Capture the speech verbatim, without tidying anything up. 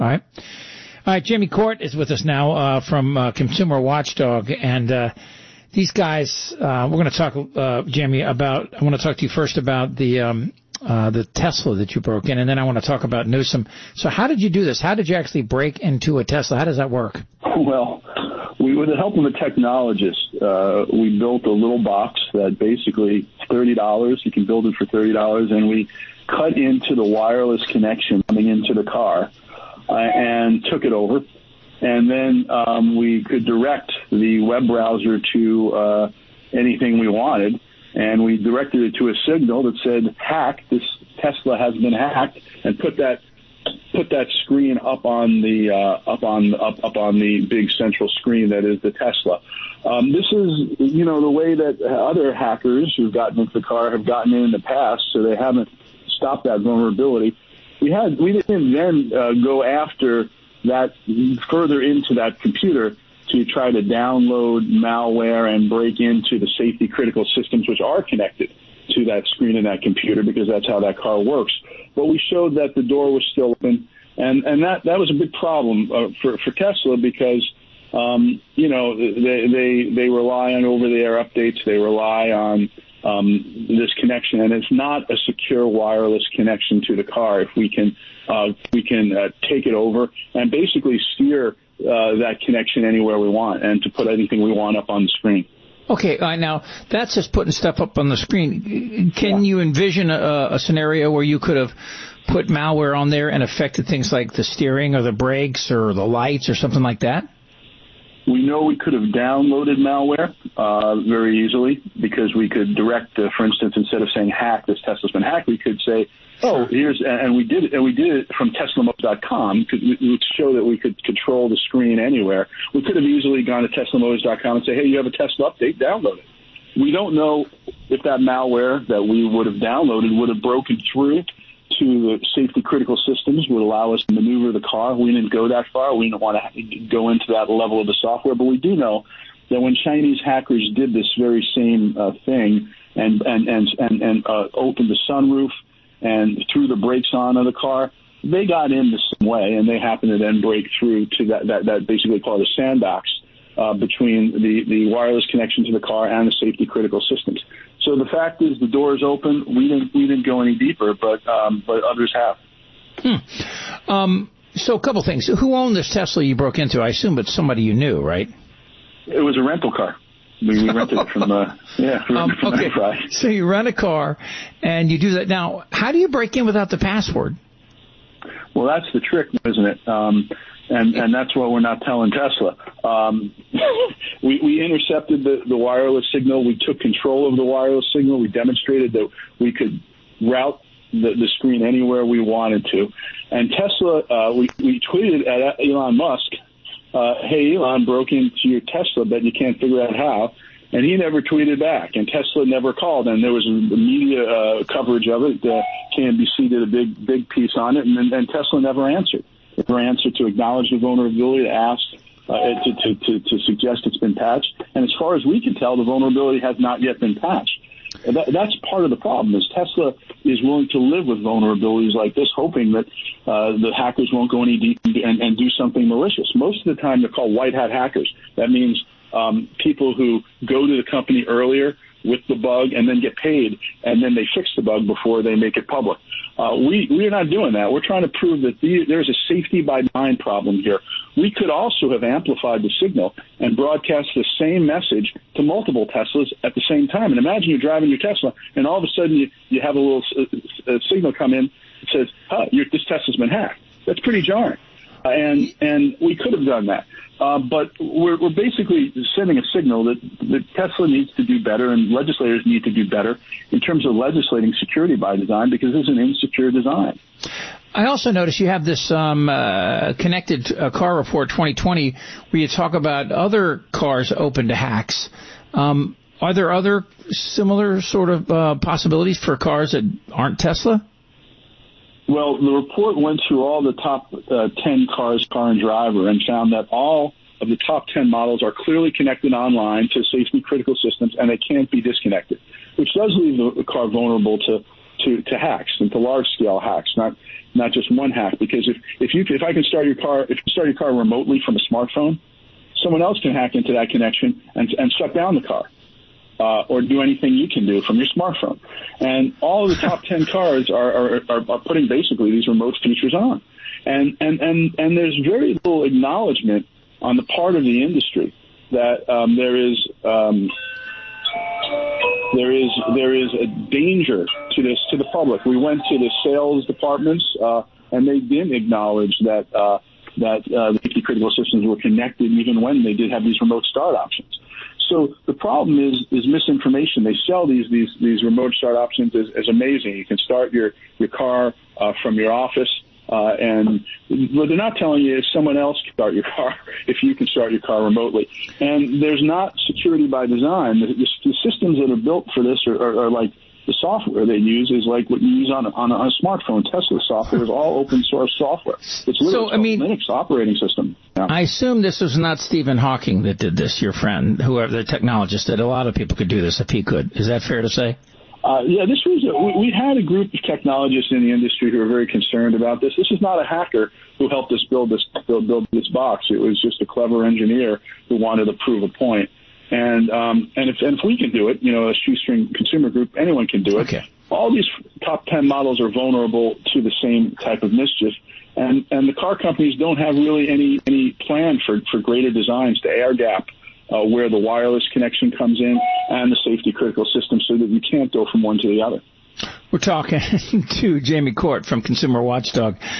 All right. All right, Jamie Court is with us now uh, from uh, Consumer Watchdog, and uh, these guys, uh, we're going to talk, uh, Jamie, about, I want to talk to you first about the um, uh, the Tesla that you broke in, and then I want to talk about Newsom. So how did you do this? How did you actually break into a Tesla? How does that work? Well, we, with the help of a technologist, uh, we built a little box that basically thirty dollars, you can build it for thirty dollars, and we cut into the wireless connection coming into the car. Uh, and took it over, and then um, we could direct the web browser to uh, anything we wanted, and we directed it to a signal that said "hack." This Tesla has been hacked, and put that put that screen up on the uh, up on up up on the big central screen that is the Tesla. Um, this is, you know, the way that other hackers who've gotten into the car have gotten in in the past, so they haven't stopped that vulnerability. We had we didn't then uh, go after that further into that computer to try to download malware and break into the safety critical systems which are connected to that screen in that computer, because that's how that car works. But we showed that the door was still open, and and that that was a big problem uh, for for Tesla, because um, you know they they they rely on over the air updates, they rely on Um, this connection, and it's not a secure wireless connection to the car. If we can, uh, we can uh, take it over and basically steer uh, that connection anywhere we want, and to put anything we want up on the screen. Okay, uh, now that's just putting stuff up on the screen. Can yeah. you envision a, a scenario where you could have put malware on there and affected things like the steering or the brakes or the lights or something like that? We know we could have downloaded malware uh, very easily, because we could direct, uh, for instance, instead of saying hack, this Tesla's been hacked, we could say, oh, here's, and we did it, and we did it from Tesla Motors dot com to, to show that we could control the screen anywhere. We could have easily gone to Tesla Motors dot com and say, hey, you have a Tesla update, download it. We don't know if that malware that we would have downloaded would have broken through to the safety critical systems, would allow us to maneuver the car. We didn't go that far. We didn't want to go into that level of the software, but we do know that when Chinese hackers did this very same uh, thing and and and and, and uh, opened the sunroof and threw the brakes on of the car, they got in the same way, and they happened to then break through to that that, that basically called a sandbox uh, between the the wireless connection to the car and the safety critical systems. So the fact is, the door is open. We didn't we didn't go any deeper, but um, but others have. Hmm. Um, so a couple things. Who owned this Tesla you broke into? I assume it's somebody you knew, right? It was a rental car. We, we rented it from uh, yeah. From, um, from okay. Enterprise. So you rent a car and you do that. Now, how do you break in without the password? Well, that's the trick, isn't it? Um, and and that's what we're not telling Tesla. Um, we, we intercepted the, the wireless signal. We took control of the wireless signal. We demonstrated that we could route the, the screen anywhere we wanted to. And Tesla, uh, we, we tweeted at Elon Musk, uh, hey, Elon broke into your Tesla, but you can't figure out how. And he never tweeted back, and Tesla never called. And there was a media uh, coverage of it. Uh, K N B C did a big, big piece on it, and, and Tesla never answered. Never answered to acknowledge the vulnerability, to ask, uh, to, to, to, to suggest it's been patched. And as far as we can tell, the vulnerability has not yet been patched. And that, that's part of the problem, is Tesla is willing to live with vulnerabilities like this, hoping that uh, the hackers won't go any deep and, and do something malicious. Most of the time, they're called white hat hackers. That means um, people who go to the company earlier with the bug and then get paid, and then they fix the bug before they make it public. Uh, we, we're not doing that. We're trying to prove that the, there's a safety by design problem here. We could also have amplified the signal and broadcast the same message to multiple Teslas at the same time. And imagine you're driving your Tesla, and all of a sudden you, you have a little uh, signal come in that says, huh, your, this Tesla's been hacked. That's pretty jarring. Uh, and, and we could have done that. Uh, but we're, we're basically sending a signal that, that Tesla needs to do better, and legislators need to do better in terms of legislating security by design, because this is an insecure design. I also noticed you have this um, uh, Connected uh, Car Report twenty twenty where you talk about other cars open to hacks. Um, are there other similar sort of uh, possibilities for cars that aren't Tesla? Well, the report went through all the top uh, ten cars, car and driver, and found that all of the top ten models are clearly connected online to safety critical systems, and they can't be disconnected, which does leave the car vulnerable to, to, to hacks and to large scale hacks, not not just one hack. Because if if you if I can start your car if you start your car remotely from a smartphone, someone else can hack into that connection and and shut down the car. Uh, or do anything you can do from your smartphone. And all of the top ten cars are, are, are, are putting basically these remote features on. And, and, and, and there's very little acknowledgement on the part of the industry that um, there is um, there is there is a danger to this to the public. We went to the sales departments uh, and they didn't acknowledge that uh, that uh, the safety critical systems were connected even when they did have these remote start options. So the problem is is misinformation. They sell these these these remote start options as, as amazing. You can start your your car uh, from your office, uh, and what they're not telling you is someone else can start your car if you can start your car remotely. And there's not security by design. The, the, the systems that are built for this are, are, are like the software they use is like what you use on a, on a, on a smartphone. Tesla software is all open source software. It's literally so, I mean, Linux operating system. Yeah. I assume this was not Stephen Hawking that did this, your friend, whoever the technologist did. A lot of people could do this if he could. Is that fair to say? Uh, yeah, this was a, we, we had a group of technologists in the industry who were very concerned about this. This is not a hacker who helped us build this build, build this box. It was just a clever engineer who wanted to prove a point. And um, and if and if we can do it, you know, a shoestring consumer group, anyone can do it. Okay. All these top ten models are vulnerable to the same type of mischief, and and the car companies don't have really any any plan for for greater designs to air gap uh, where the wireless connection comes in and the safety critical system, so that you can't go from one to the other. We're talking to Jamie Court from Consumer Watchdog.